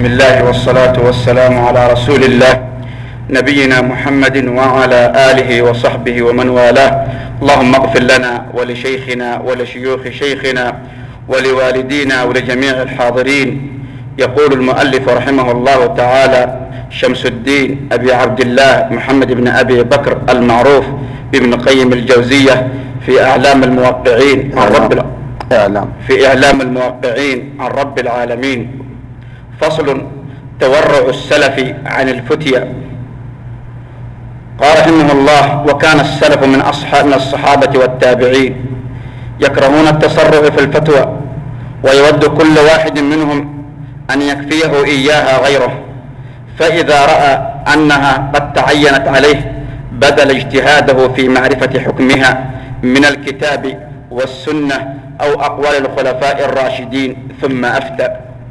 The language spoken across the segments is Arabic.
بسم الله والصلاة والسلام على رسول الله نبينا محمد وعلى آله وصحبه ومن والاه. اللهم اغفر لنا ولشيخنا ولشيوخ شيخنا ولوالدينا ولجميع الحاضرين. يقول المؤلف رحمه الله تعالى: شمس الدين أبي عبد الله محمد بن أبي بكر المعروف بابن قيم الجوزية في إعلام الموقعين عن رب العالمين. فصل: تورع السلف عن الفتيا. قال رحمه الله: وكان السلف من الصحابة والتابعين يكرهون التسرع في الفتوى، ويود كل واحد منهم أن يكفيه إياها غيره، فإذا رأى أنها قد تعينت عليه بذل اجتهاده في معرفة حكمها من الكتاب والسنة أو أقوال الخلفاء الراشدين ثم أفتى.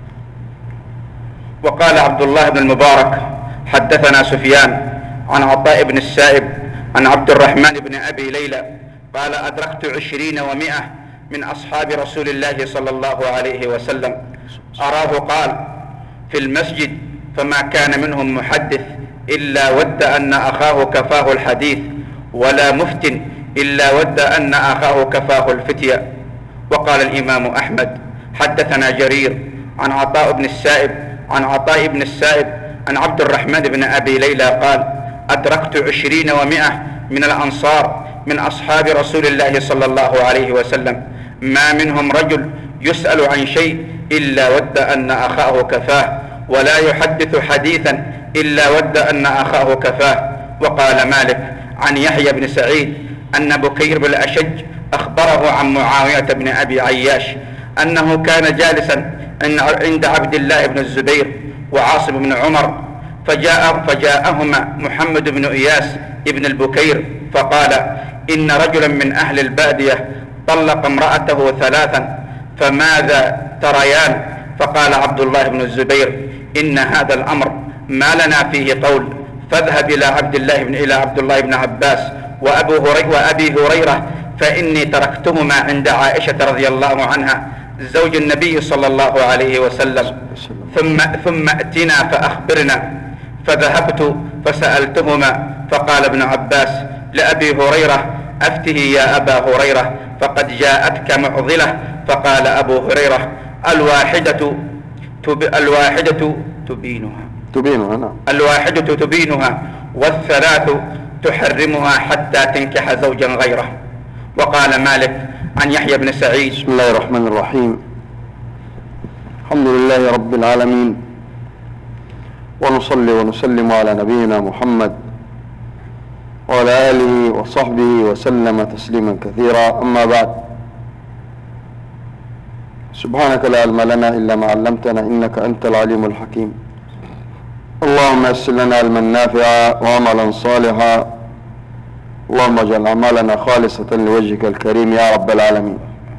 وقال عبد الله بن المبارك: حدثنا سفيان عن عطاء بن السائب عن عبد الرحمن بن أبي ليلى قال: أدركت 20 و100 من أصحاب رسول الله صلى الله عليه وسلم، أراه قال في المسجد فما كان منهم محدث إلا ود أن أخاه كفاه الحديث، ولا مفت إلا ود أن أخاه كفاه الفتية. وقال الإمام أحمد: حدثنا جرير عن عطاء بن السائب عن عبد الرحمن بن أبي ليلى قال: أدركت 20 و100 من الأنصار من أصحاب رسول الله صلى الله عليه وسلم، ما منهم رجل يسأل عن شيء إلا ود أن أخاه كفاه، ولا يحدث حديثا إلا ود أن أخاه كفاه. وقال مالك عن يحيى بن سعيد أن بكير بن الأشج أخبره عن معاوية بن أبي عياش أنه كان جالسا عند عبد الله بن الزبير وعاصم بن عمر، فجاءهما محمد بن إياس ابن البكير فقال: إن رجلا من أهل البادية طلق امرأته 3، فماذا تريان؟ فقال عبد الله بن الزبير: إن هذا الأمر ما لنا فيه قول، فاذهب إلى عبد الله بن عباس وأبي هريرة، فإني تركتهما عند عائشة رضي الله عنها زوج النبي صلى الله عليه وسلم، ثم أتنا فأخبرنا. فذهبت فسألتهما، فقال ابن عباس لأبي هريرة: أفته يا أبا هريرة، فقد جاءتك معضلة. فقال أبو هريرة: الواحدة تبينها والثلاث تحرمها حتى تنكح زوجا غيره. وقال مالك عن يحيى بن سعيد: بسم الله الرحمن الرحيم. الحمد لله رب العالمين، ونصلي ونسلم على نبينا محمد وعلى آله وصحبه وسلم تسليما كثيرا. أما بعد، سبحانك لا علم لنا إلا ما علمتنا إنك أنت العليم الحكيم. اللهم يسر لنا علما نافعا وعملا صالحا، اللهم اجعل أعمالنا خالصة لوجهك الكريم يا رب العالمين.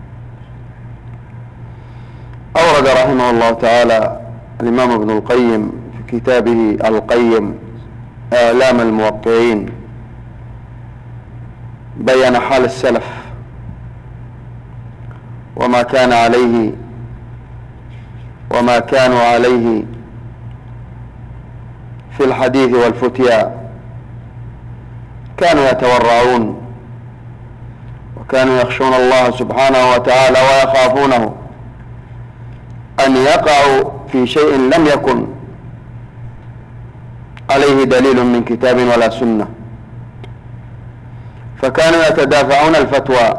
أورد رحمه الله تعالى الإمام ابن القيم في كتابه القيم إعلام الموقعين بيان حال السلف وما كانوا عليه في الحديث والفتيا. كانوا يتورعون، وكانوا يخشون الله سبحانه وتعالى ويخافونه أن يقعوا في شيء لم يكن عليه دليل من كتاب ولا سنة، فكانوا يتدافعون الفتوى،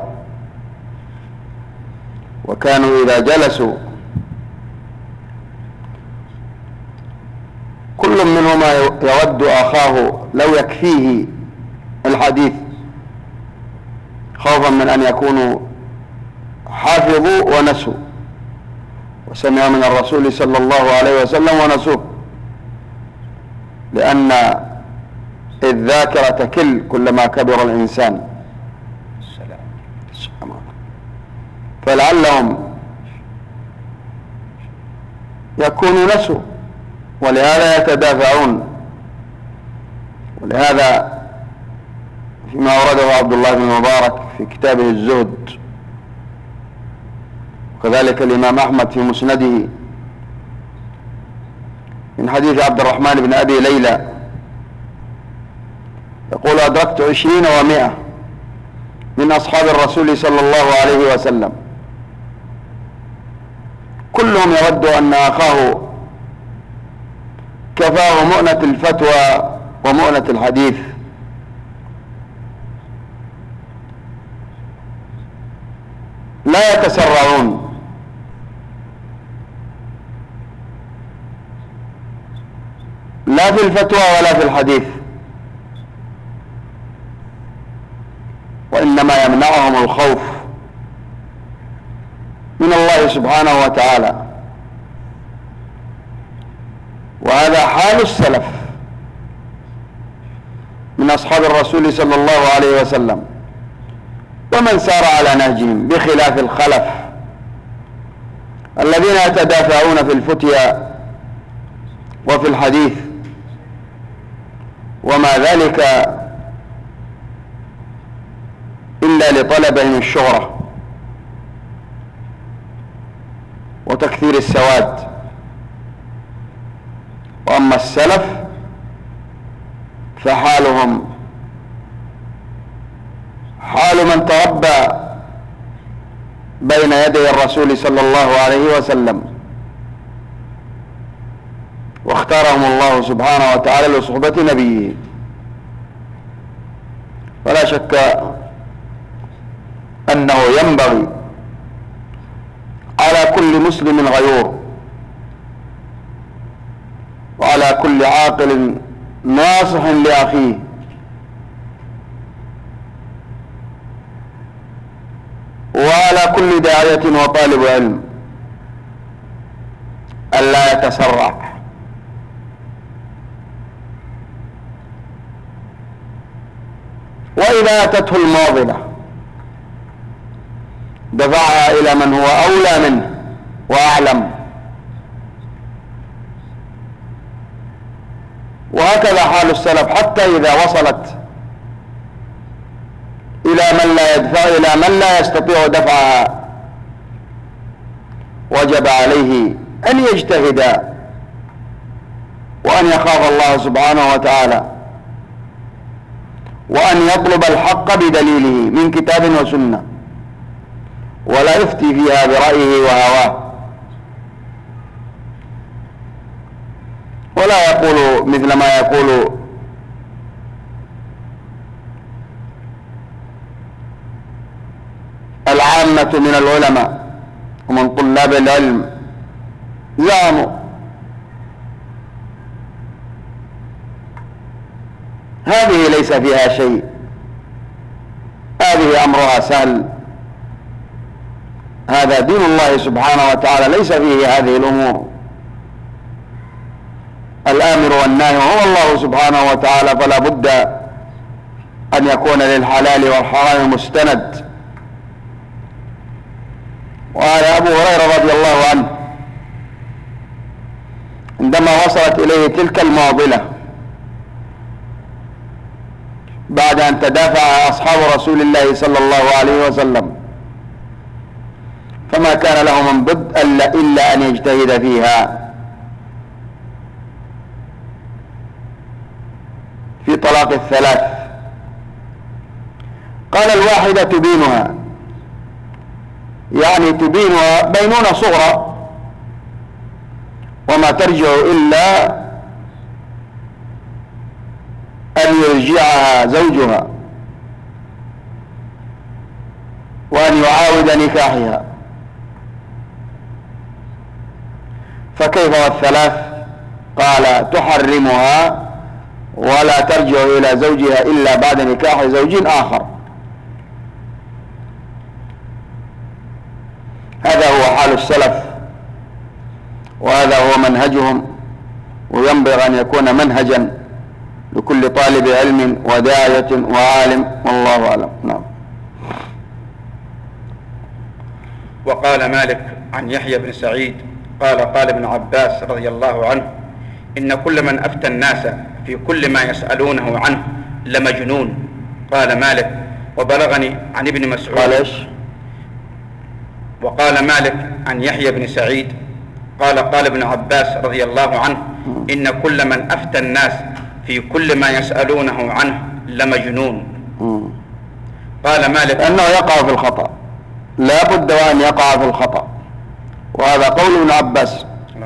وكانوا إذا جلسوا كل منهما يود أخاه لو يكفيه الحديث، خوفا من أن يكونوا حافظوا ونسوا وسمعوا من الرسول صلى الله عليه وسلم ونسوه، لأن الذاكرة تكل كلما كبر الإنسان، فلعلهم يكونوا نسوا، ولهذا يتدافعون. ولهذا فيما أورده عبد الله بن المبارك في كتابه الزهد، وكذلك الإمام أحمد في مسنده، من حديث عبد الرحمن بن أبي ليلى يقول: أدركت 20 و100 من أصحاب الرسول صلى الله عليه وسلم، كلهم يود أن أخاه كفاه مؤنة الفتوى ومؤنة الحديث، لا يتسرعون، لا في الفتوى ولا في الحديث، وإنما يمنعهم الخوف من الله سبحانه وتعالى. وهذا حال السلف من أصحاب الرسول صلى الله عليه وسلم ومن سار على نهجهم، بخلاف الخلف الذين يتدافعون في الفتيا وفي الحديث، وما ذلك إلا لطلبهم الشهرة وتكثير السواد. وأما السلف فحالهم حال من تربى بين يدي الرسول صلى الله عليه وسلم واختارهم الله سبحانه وتعالى لصحبة نبيه. ولا شك أنه ينبغي على كل مسلم غيور وعلى كل عاقل ناصح لأخيه وعلى كل داعية وطالب علم ألا يتسرع، وإذا أتته الماضلة دفعها إلى من هو أولى منه وأعلم. وهكذا حال السلف، حتى إذا وصلت إلى من لا يستطيع دفعها وجب عليه أن يجتهد وأن يخاف الله سبحانه وتعالى وأن يطلب الحق بدليله من كتاب وسنة، ولا يفتي فيها برأيه وهواه، ولا يقول مثل ما يقول العامة من العلماء ومن طلاب العلم، زعموا هذه ليس فيها شيء، هذه أمرها سهل، هذا دين الله سبحانه وتعالى ليس فيه هذه الأمور، الآمر والناهي هو الله سبحانه وتعالى، فلا بد أن يكون للحلال والحرام مستند. وهذا أبو هريرة رضي الله عنه عندما وصلت إليه تلك المعضلة بعد أن تدافع أصحاب رسول الله صلى الله عليه وسلم، فما كان له من بد إلا أن يجتهد فيها في طلاق الثلاث. قال: الواحدة تبينها، يعني تبينها بينونة صغرى وما ترجع إلا أن يرجعها زوجها وأن يعاود نكاحها. فكيف والثلاث؟ قال: تحرمها ولا ترجع إلى زوجها إلا بعد نكاح زوج آخر. هذا هو حال السلف وهذا هو منهجهم، وينبغي أن يكون منهجا لكل طالب علم وداعية وعالم، والله أعلم. نعم. وقال مالك عن يحيى بن سعيد قال ابن عباس رضي الله عنه: إن كل من أفتى الناس في كل ما يسألونه عنه لمجنون. قال مالك: وبلغني عن ابن مسعود. قال إيش؟ وقال مالك عن يحيى بن سعيد قال ابن عباس رضي الله عنه: إن كل من أفتى الناس في كل ما يسألونه عنه لمجنون. قال مالك أنه يقع في الخطأ، لا بد وأن يقع في الخطأ، وهذا قول ابن عباس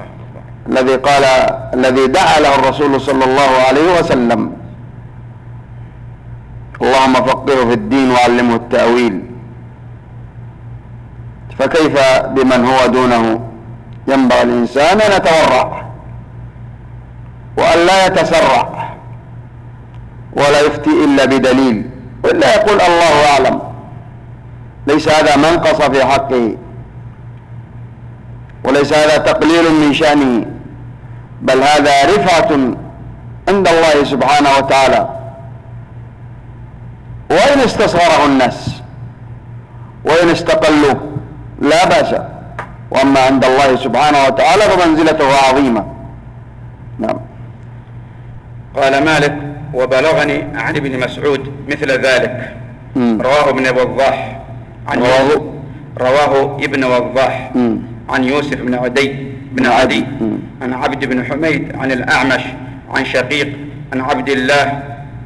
الذي دعا له الرسول صلى الله عليه وسلم: اللهم فقهه في الدين وعلمه التأويل. فكيف بمن هو دونه؟ ينبغي الإنسان أن يتورع وأن لا يتسرع ولا يفتي إلا بدليل، وإلا يقول الله أعلم. ليس هذا منقص في حقه، وليس هذا تقليل من شأنه، بل هذا رفعة عند الله سبحانه وتعالى. وإن استصغره الناس وإن استقلوه لا بأس، وأما عند الله سبحانه وتعالى فمنزلته عظيمة. نعم. قال مالك: وبلغني عن ابن مسعود مثل ذلك. رواه ابن وضاح رواه ابن وضاح عن يوسف بن عدي عن عبد بن حميد عن الأعمش عن شقيق عن عبد الله.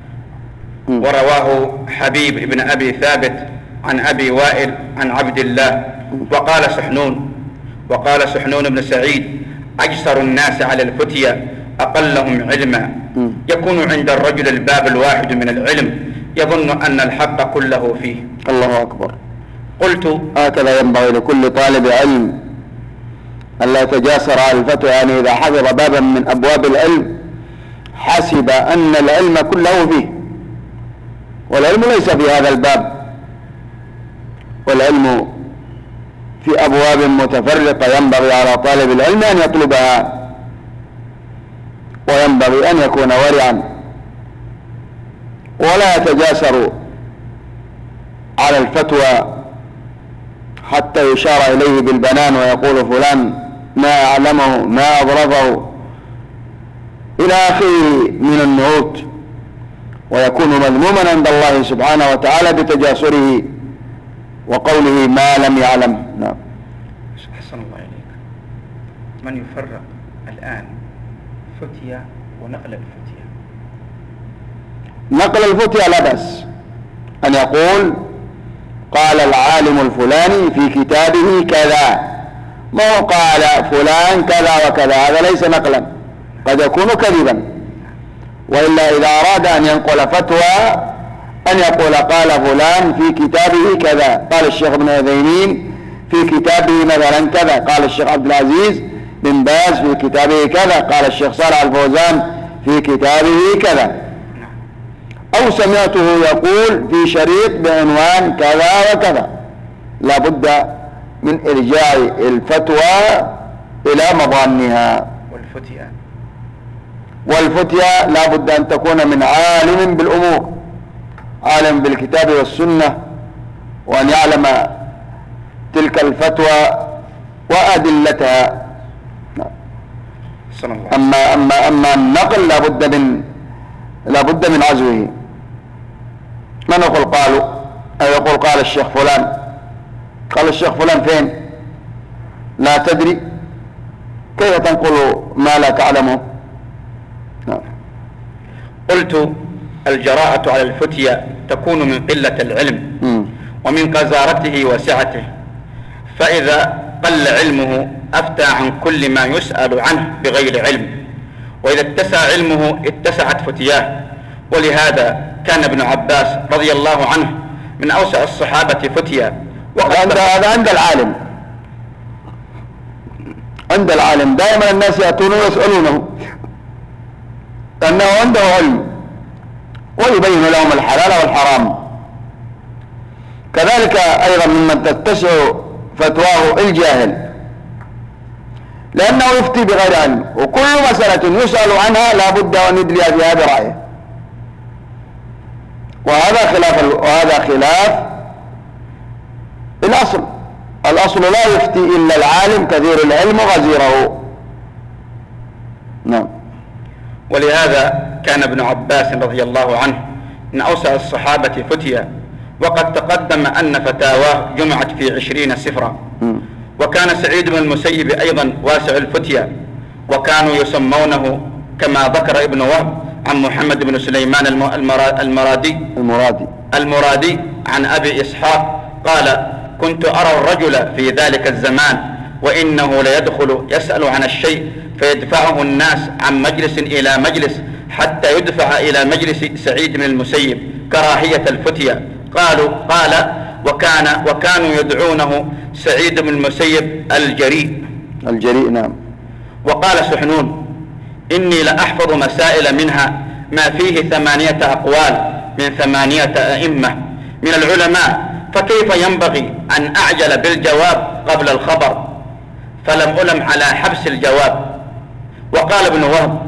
ورواه حبيب بن أبي ثابت عن أبي وائل عن عبد الله. وقال سحنون بن سعيد: أجسر الناس على الفتية أقلهم علما، يكون عند الرجل الباب الواحد من العلم يظن أن الحق كله فيه. الله أكبر. قلت: هكذا ينبغي لكل طالب علم أن لا يتجاسر على الفتوى، يعني إذا حضر بابا من أبواب العلم حسب أن العلم كله فيه، والعلم ليس في هذا الباب، والعلم في أبواب متفرقة ينبغي على طالب العلم أن يطلبها، وينبغي أن يكون ورعا ولا يتجاسر على الفتوى حتى يشار إليه بالبنان ويقول فلان ما أعلمه ما أضربه إلى آخره من النعوت، ويكون مذموما عند الله سبحانه وتعالى بتجاسره وقوله ما لم يعلم. نعم. أحسن الله إليك. من يفرق الآن فتية ونقل الفتية؟ نقل الفتية لا بأس، أن يقول قال العالم الفلاني في كتابه كذا، ما هو قال فلان كذا وكذا، هذا ليس نقلا، قد يكون كذبا. وإلا إذا أراد أن ينقل فتوى أن يقول قال فلان في كتابه كذا، قال الشيخ ابن عثيمين في كتابه مثلا كذا، قال الشيخ عبد العزيز بن باز في كتابه كذا، قال الشيخ صالح الفوزان في كتابه كذا، أو سمعته يقول في شريط بعنوان كذا وكذا. لا بد من إرجاع الفتوى إلى مظانها. والفتية لا بد أن تكون من عالم بالأمور، عالم بالكتاب والسنة، وأن يعلم تلك الفتوى وأدلتها. أما النقل لا بد من عزوه. من يقول قالوا أو يقول قال الشيخ فلان، قال الشيخ فلان فين؟ لا تدري، كيف تنقل ما لا تعلمه؟ نعم. قلت: الجراءة على الفتية تكون من قلة العلم ومن قذارته وسعته، فإذا قل علمه أفتى عن كل ما يسأل عنه بغير علم، وإذا اتسع علمه اتسعت فتياه. ولهذا كان ابن عباس رضي الله عنه من أوسع الصحابة فتيا. هذا عند العالم دائما الناس يأتون ويسألونه أنه عنده علم ويبين لهم الحلال والحرام. كذلك أيضا ممن تتسع فتواه الجاهل، لأنه يفتي بغير علم، وكل مسألة يسأل عنها لا بد أن يدلي فيها برأيه، وهذا خلاف الأصل لا يفتي إلا العالم كثير العلم غزيره. نعم. ولهذا كان ابن عباس رضي الله عنه من أوسع الصحابة فتيا، وقد تقدم أن فتاواه جمعت في 20 سفرا. وكان سعيد بن المسيب أيضا واسع الفتيا، وكانوا يسمونه كما ذكر ابن وهب عن محمد بن سليمان المرادي عن أبي إسحاق قال: كنت أرى الرجل في ذلك الزمان وإنه ليدخل يسأل عن الشيء فيدفعه الناس عن مجلس إلى مجلس حتى يدفع إلى مجلس سعيد بن المسيب كراهية الفتية. قال وكانوا يدعونه سعيد بن المسيب الجريء. نعم. وقال سحنون: إني لأحفظ مسائل منها ما فيه 8 أقوال من 8 أئمة من العلماء، فكيف ينبغي أن أعجل بالجواب قبل الخبر؟ فلم ألم على حبس الجواب. وقال ابن وهب: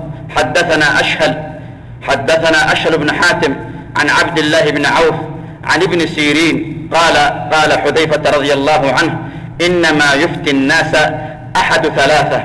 حدثنا أشهل بن حاتم عن عبد الله بن عوف عن ابن سيرين قال حذيفة رضي الله عنه: إنما يفتي الناس أحد 3: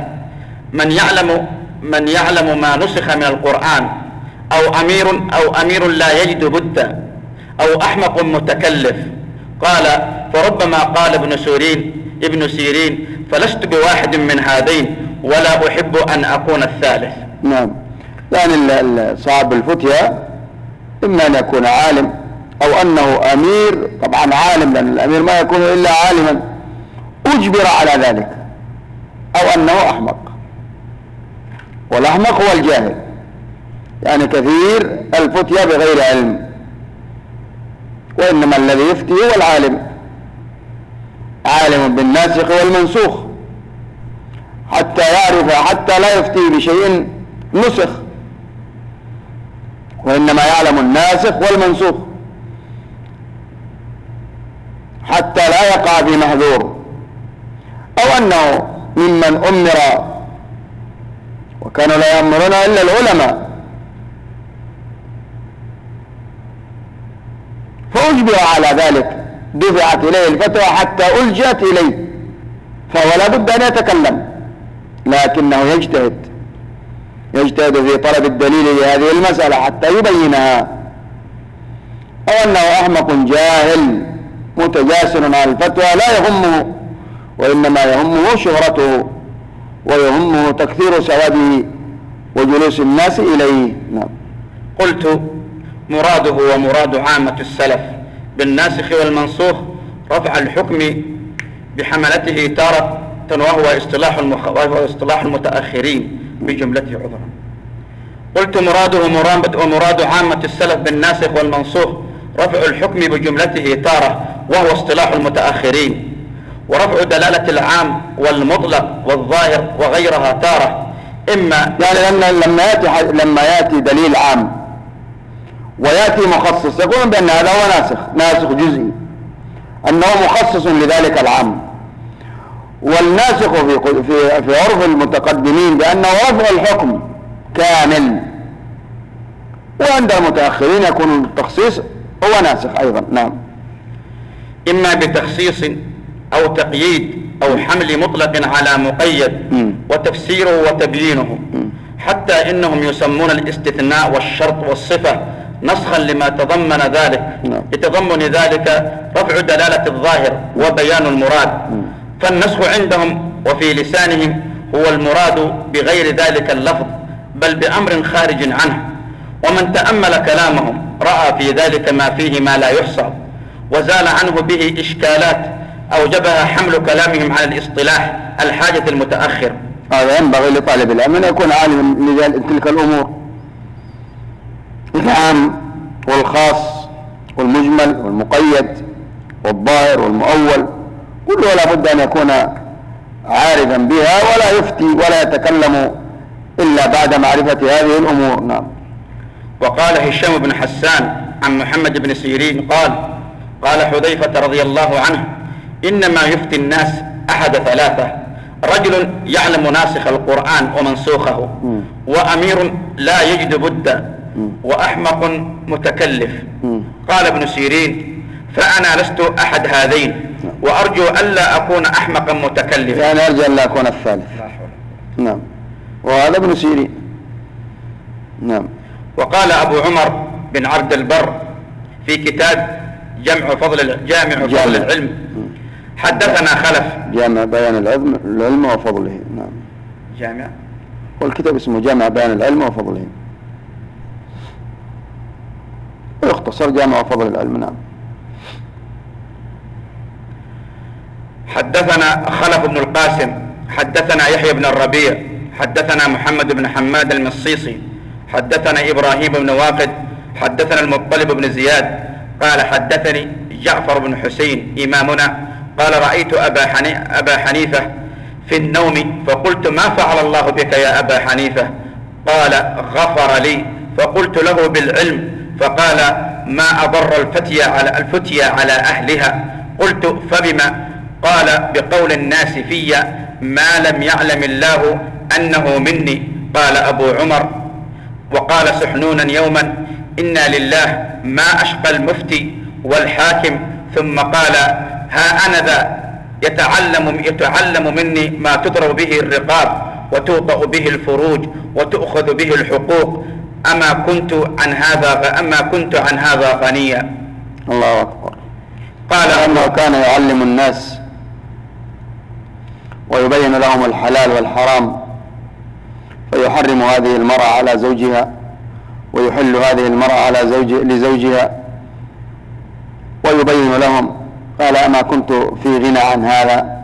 من يعلم ما نسخ من القرآن، أو أمير لا يجد بدا، أو أحمق متكلف. قال: فربما قال ابن سيرين فلست بواحد من هذين ولا أحب أن أكون الثالث. نعم. يعني صاحب الفتية إما أن يكون عالم أو أنه أمير، طبعا عالم لأن الأمير ما يكون إلا عالما أجبر على ذلك، أو أنه أحمق، والأحمق هو الجاهل، يعني كثير الفتية بغير علم، وإنما الذي يفتي هو العالم، عالم بالناسخ والمنسوخ حتى يعرف، حتى لا يفتي بشيء نسخ، وإنما يعلم الناسخ والمنسوخ حتى لا يقع في محذور، أو أنه ممن أمر، وكانوا لا يأمرون إلا العلماء، فأجبر على ذلك، دفعت إليه الفتوى حتى ألجأت إليه، فهو لا بد أن يتكلم، لكنه يجتهد في طلب الدليل لهذه المسألة حتى يبينها، أو أنه أحمق جاهل متجاسر على الفتوى لا يهمه، وإنما يهمه شهرته ويهمه تكثير سواده وجلوس الناس إليه. نعم. قلت: مراده ومراد عامة السلف بالناسخ والمنسوخ رفع الحكم بحملته تارة، وهو اصطلاح المتأخرين بجملته عذرا. قلت: مراده ومراد عامة السلف بالناسخ والمنسوخ رفع الحكم بجملته تارة، وهو اصطلاح المتأخرين، ورفع دلالة العام والمطلق والظاهر وغيرها تارة. إما يعني لما يأتي دليل عام ويأتي مخصص يقولون بأن هذا هو ناسخ جزئي، أنه مخصص لذلك العام، والناسخ في عرف المتقدمين بأنه رفع الحكم كامل، وعند المتأخرين يكون التخصيص هو ناسخ أيضا. نعم. إما بتخصيص أو تقييد أو حمل مطلق على مقيد وتفسيره وتبيينه، حتى إنهم يسمون الاستثناء والشرط والصفة نسخا لما تضمن ذلك، لتضمن ذلك رفع دلالة الظاهر وبيان المراد. فالنسخ عندهم وفي لسانهم هو المراد بغير ذلك اللفظ، بل بأمر خارج عنه. ومن تأمل كلامهم رأى في ذلك ما فيه ما لا يحصى، وزال عنه به إشكالات أوجبها حمل كلامهم على الاصطلاح الحاجة المتأخر. هذا ينبغي لطالب العلم أن يكون عالما لتلك الأمور، العام والخاص والمجمل والمقيد والظاهر والمؤول، كله لا بد أن يكون عارفا بها، ولا يفتي ولا يتكلم إلا بعد معرفة هذه الأمور. نعم. وقال هشام بن حسان عن محمد بن سيرين قال حذيفة رضي الله عنه: إنما يفتي الناس أحد 3: رجل يعلم ناسخ القرآن ومنسوخه، وأمير لا يجد بدا، وأحمق متكلف. قال ابن سيرين: فأنا لست أحد هذين، وأرجو ألا أكون أحمقا متكلفا. يعني أرجو ألا أكون الثالث. نعم. وهذا ابن سيرين. نعم. وقال أبو عمر بن عبد البر في كتاب جامع فضل العلم: حدثنا خلف. جامع بيان العلم وفضله. نعم. جامع والكتاب اسمه جامع بيان العلم وفضله، ويختصر جامع وفضل العلم. نعم. حدثنا خلف بن القاسم حدثنا يحيى بن الربيع حدثنا محمد بن حماد المصيصي حدثنا إبراهيم بن واقد حدثنا المطلب بن زياد قال حدثني جعفر بن حسين إمامنا قال رأيت أبا حنيفة في النوم فقلت ما فعل الله بك يا أبا حنيفة؟ قال غفر لي. فقلت له بالعلم فقال ما أضر الفتيا على أهلها. قلت فبما؟ قال بقول الناس في ما لم يعلم الله أنه مني. قال أبو عمر وقال سحنونا يوما إنا لله ما أشقى المفتي والحاكم. ثم قال ها أنا ذا يتعلم مني ما تضرب به الرقاب وتوطأ به الفروج وتؤخذ به الحقوق أما كنت عن هذا غنيا. الله أكبر. قال أنه كان يعلم الناس ويبين لهم الحلال والحرام، فيحرم هذه المرأة على زوجها ويحل هذه المرأة على لزوجها ويبين لهم. قال أما كنت في غنى عن هذا؟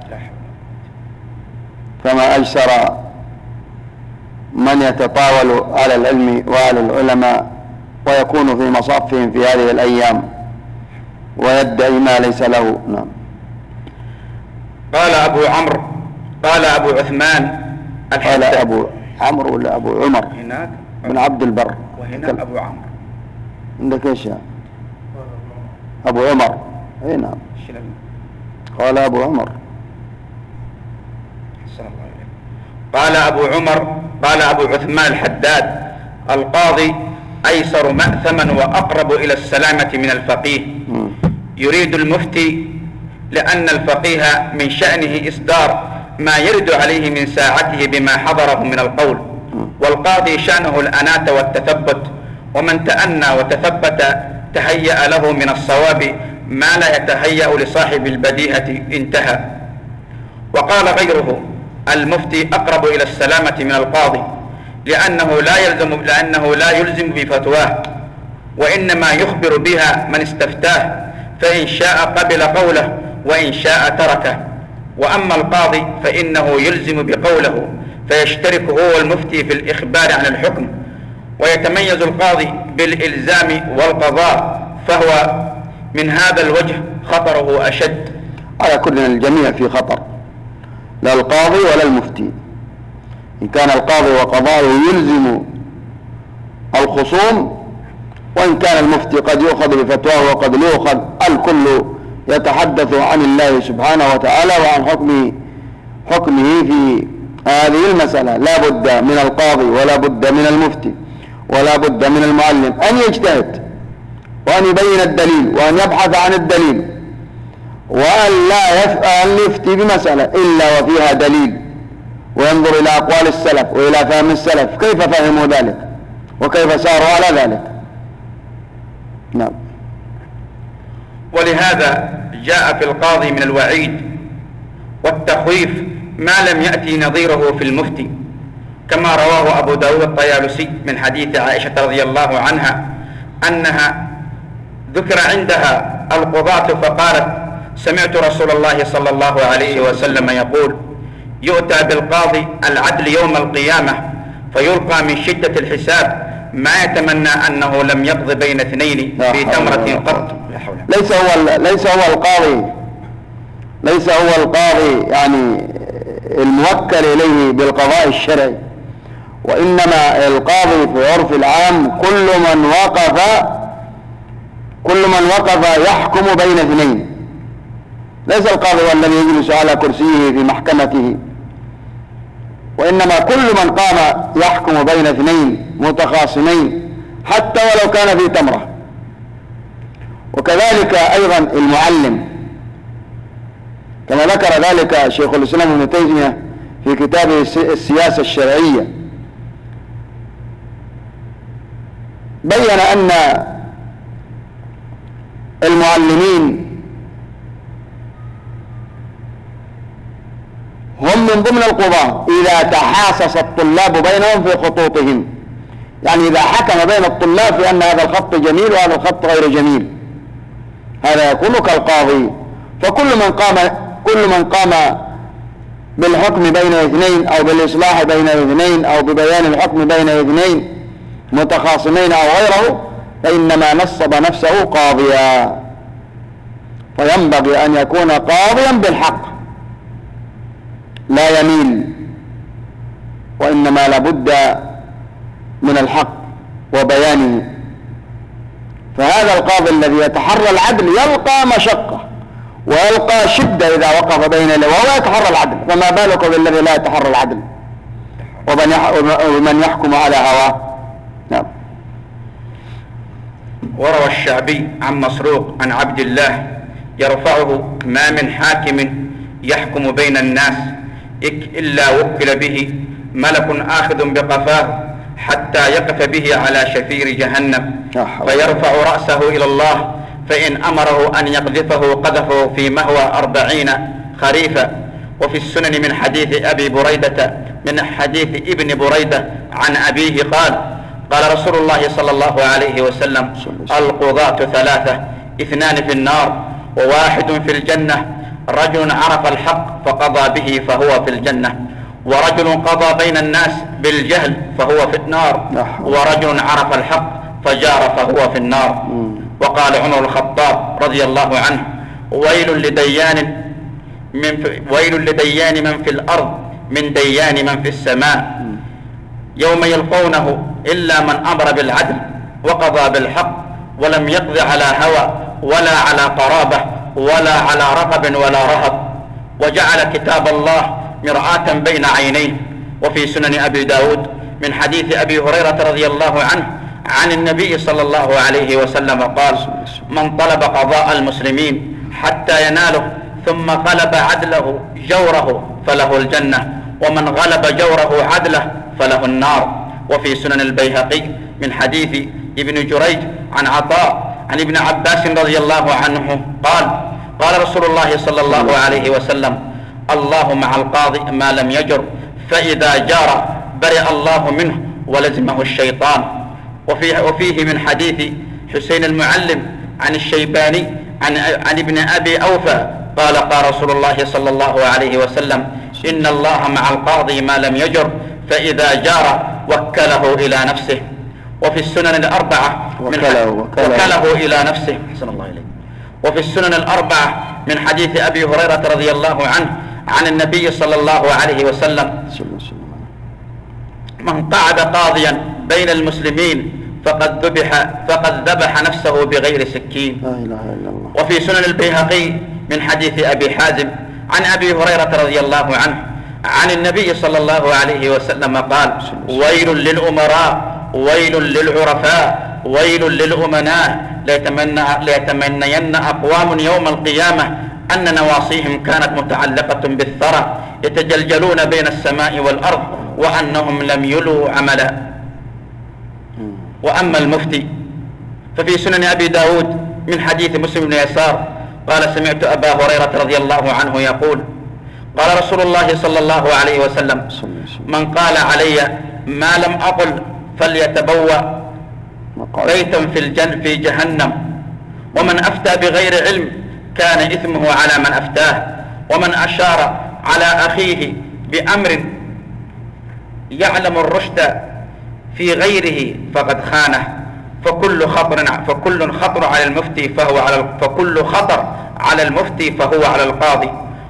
فما أجسر من يتطاول على العلم وعلى العلماء ويكون في مصافهم في هذه الأيام ويدعي ما ليس له. نعم. قال أبو عمرو قال أبو عثمان قال أبو عمرو ولا أبو عمر؟ هناك بن عبد البر، وهنا أبو عمرو. عندك إيش يا أبو عمر؟ إيه نعم. قال أبو عمر. قال أبو عمر قال أبو عثمان الحداد القاضي أيسر مأثما وأقرب إلى السلامة من الفقيه. يريد المفتي لأن الفقيه من شأنه إصدار ما يرد عليه من ساعته بما حضره من القول، والقاضي شأنه الأناة والتثبت، ومن تأنى وتثبت تهيأ له من الصواب ما لا يتهيأ لصاحب البديهة. انتهى. وقال غيره المفتي أقرب إلى السلامة من القاضي لأنه لا يلزم بفتواه، وإنما يخبر بها من استفتاه، فإن شاء قبل قوله وإن شاء تركه. وأما القاضي فإنه يلزم بقوله فيشترك هو المفتي في الإخبار عن الحكم، ويتميز القاضي بالإلزام والقضاء، فهو من هذا الوجه خطره أشد. على كل الجميع في خطر، لا القاضي ولا المفتي. إن كان القاضي وقضاءه يلزم الخصوم، وإن كان المفتي قد يؤخذ بفتواه وقد لا يؤخذ، الكل يتحدث عن الله سبحانه وتعالى وعن حكمه في هذه المسألة. لا بد من القاضي ولا بد من المفتي ولا بد من المعلم أن يجتهد وأن يبين الدليل وأن يبحث عن الدليل، وأن لا يفتي بمسألة إلا وفيها دليل، وينظر إلى أقوال السلف وإلى فهم السلف كيف فهموا ذلك وكيف ساروا على ذلك. نعم. ولهذا جاء في القاضي من الوعيد والتخويف ما لم يأتي نظيره في المفتي، كما رواه أبو داود الطيالسي من حديث عائشة رضي الله عنها أنها ذكر عندها القضاة فقالت سمعت رسول الله صلى الله عليه وسلم يقول يؤتى بالقاضي العدل يوم القيامة فيلقى من شدة الحساب ما يتمنى أنه لم يقض بين اثنين في تمرة قط. ليس هو القاضي يعني الموكل إليه بالقضاء الشرعي، وإنما القاضي في عرف العام كل من وقف يحكم بين اثنين. ليس القاضي هو الذي يجلس على كرسيه في محكمته، وإنما كل من قام يحكم بين اثنين متخاصمين حتى ولو كان في تمرة. وكذلك أيضا المعلم، كما ذكر ذلك شيخ الإسلام ابن تيمية في كتابه السياسة الشرعية، بين أن المعلمين هم من ضمن القضاة إذا تحاسس الطلاب بينهم في خطوطهم، يعني إذا حكم بين الطلاب في أن هذا الخط جميل وهذا الخط غير جميل، هذا يكون كالقاضي. فكل من قام بالحكم بين اثنين أو بالإصلاح بين اثنين أو ببيان الحكم بين اثنين متخاصمين أو غيره فإنما نصب نفسه قاضيا. فينبغي أن يكون قاضيا بالحق لا يميل، وإنما لابد من الحق وبيانه. فهذا القاضي الذي يتحرى العدل يلقى مشقة ويلقى شدة إذا وقف بين وهو يتحرى العدل، فما بالك بالذي لا يتحرى العدل ومن يحكم على هواه. نعم. وروى الشعبي عن مسروق عن عبد الله يرفعه: ما من حاكم يحكم بين الناس إلا وكل به ملك آخذ بقفاه حتى يقف به على شفير جهنم فيرفع رأسه إلى الله، فإن أمره أن يقذفه قذفه في مهوى 40 خريفا. وفي السنن من حديث أبي بريدة من حديث ابن بريدة عن أبيه قال رسول الله صلى الله عليه وسلم: القضاة 3: 2 في النار و1 في الجنة، رجل عرف الحق فقضى به فهو في الجنة، ورجل قضى بين الناس بالجهل فهو في النار، ورجل عرف الحق فجار فهو في النار. وقال عمر الخطاب رضي الله عنه: ويل لديان من في الأرض من ديان من في السماء يوم يلقونه إلا من أمر بالعدل وقضى بالحق ولم يقض على هوى ولا على قرابة ولا على رغب ولا رهب، وجعل كتاب الله مرآة بين عينيه. وفي سنن أبي داود من حديث أبي هريرة رضي الله عنه عن النبي صلى الله عليه وسلم قال: من طلب قضاء المسلمين حتى يناله ثم غلب عدله جوره فله الجنة، ومن غلب جوره عدله فله النار. وفي سنن البيهقي من حديث ابن جريج عن عطاء عن ابن عباس رضي الله عنه قال رسول الله صلى الله عليه وسلم: الله مع القاضي ما لم يجر، فإذا جار برئ الله منه ولزمه الشيطان. وفيه من حديث حسين المعلم عن الشيباني عن ابن أبي أوفى قال رسول الله صلى الله عليه وسلم: إن الله مع القاضي ما لم يجر، فإذا جار وكله إلى نفسه. وفي السنن الأربعة وكله إلى نفسه. حسن الله إليك. وفي السنن الأربعة من حديث أبي هريرة رضي الله عنه عن النبي صلى الله عليه وسلم: من قعد قاضيا بين المسلمين فقد ذبح نفسه بغير سكين. لا إله إلا الله. وفي سنن البيهقي من حديث أبي حازم عن أبي هريرة رضي الله عنه عن النبي صلى الله عليه وسلم قال: ويل للأمراء ويل للعرفاء ويل للأمناء ليتمنين أقوام يوم القيامة أن نواصيهم كانت متعلقة بالثرى يتجلجلون بين السماء والأرض وأنهم لم يلوا عملا. وأما المفتي ففي سنن أبي داود من حديث مسلم بن يسار قال: سمعت أبا هريرة رضي الله عنه يقول: قال رسول الله صلى الله عليه وسلم: من قال علي ما لم أقل فليتبوأ بيتا في جهنم، ومن أفتى بغير علم كان إثمه على من أفتاه، ومن أشار على أخيه بأمر يعلم الرشد في غيره فقد خانه، فكل خطر على المفتي فهو على القاضي،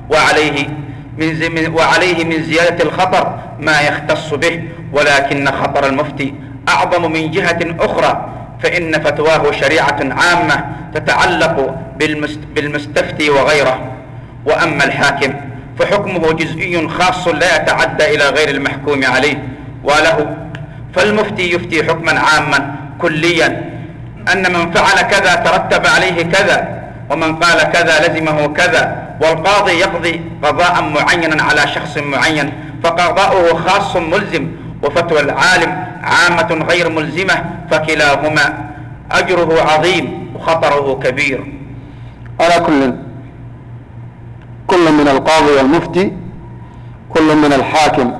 وعليه من زيادة الخطر ما يختص به، ولكن خطر المفتي أعظم من جهة أخرى، فإن فتواه شريعة عامة تتعلق بالمستفتي وغيره. وأما الحاكم فحكمه جزئي خاص لا يتعدى إلى غير المحكوم عليه وله، فالمفتي يفتي حكما عاما كليا أن من فعل كذا ترتب عليه كذا، ومن قال كذا لزمه كذا، والقاضي يقضي قضاء معينا على شخص معين فقضاؤه خاص ملزم، وفتوى العالم عامة غير ملزمة، فكلاهما أجره عظيم وخطره كبير. على كل من القاضي والمفتي كل من الحاكم،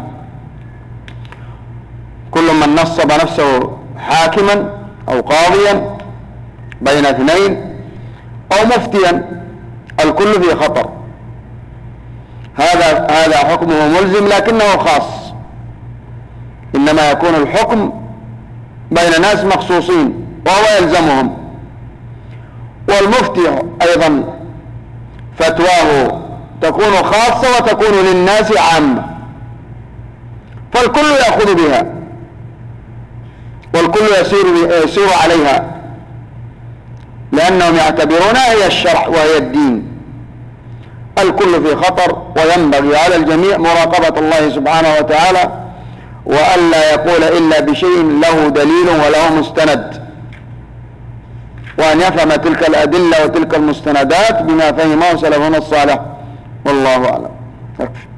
كل من نصب نفسه حاكما أو قاضيا بين اثنين أو مفتيا، الكل في خطر. هذا حكمه ملزم لكنه خاص، إنما يكون الحكم بين ناس مخصوصين وهو يلزمهم. والمفتي أيضا فتواه تكون خاصة وتكون للناس عامة، فالكل يأخذ بها والكل يسير عليها، لأنهم يعتبرونها هي الشرع وهي الدين. الكل في خطر، وينبغي على الجميع مراقبة الله سبحانه وتعالى، وألا يقول إلا بشيء له دليل وله مستند، وأن يفهم تلك الأدلة وتلك المستندات بما فهمه سلفنا الصالح. والله أعلم.